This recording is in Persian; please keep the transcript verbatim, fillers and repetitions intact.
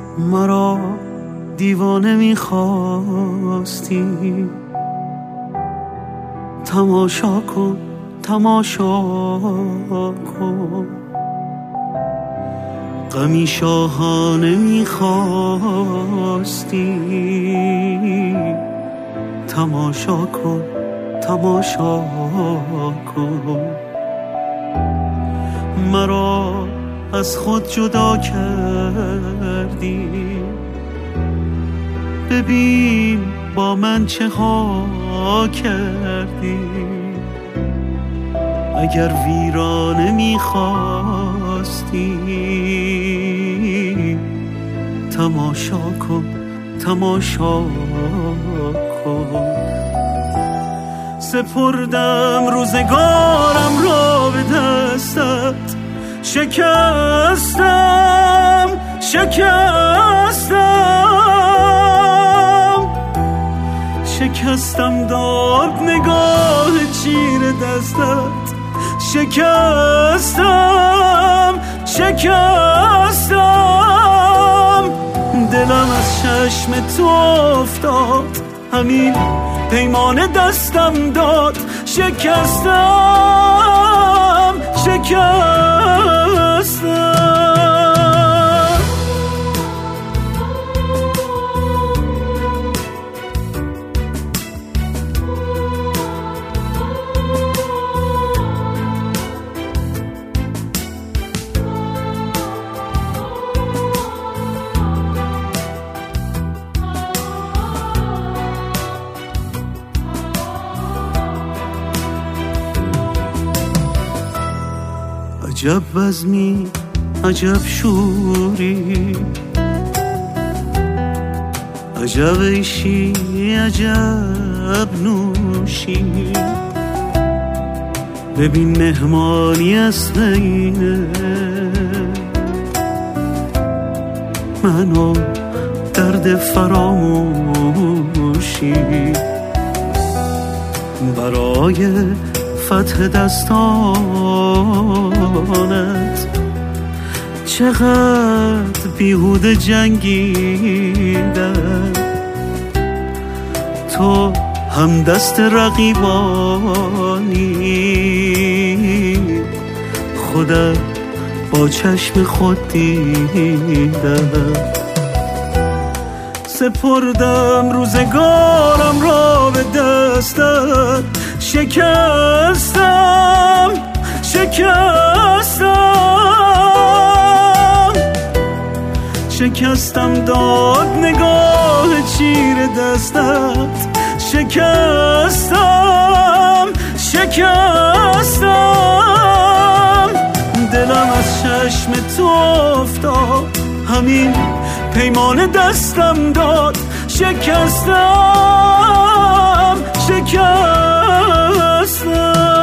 مرا دیوانه می‌خواستی، تماشا کن تماشا کن، غمی شاهانه می‌خواستی، تماشا کن تماشا کن. مرا از خود جدا کردی، ببین با من چه ها کردی. اگر ویرانه میخواستی، تماشا کن تماشا کن. سپردم روزگارم را به دستت، شکستم شکستم شکستم داد نگاه چیر دستت، شکستم شکستم. دلم از چشم تو افتاد، همین پیمان دستم داد، شکستم شکستم. عجب بزمی عجب شوری، عجب عیشی عجب نوشی. ببین مهمانی اصل اینه، منو درد فراموشی. برای فتح دستانت چقدر بیهوده جنگیدم، تو هم دست رقیبانی، خودت با چشم خود دیدم. سپردم روزگارم را به دستت، شکستم شکستم شکستم داد نگاه چیر دستت، شکستم شکستم. دلم از چشم تو افتاد، همین پیمان دستم داد، شکستم شکستم.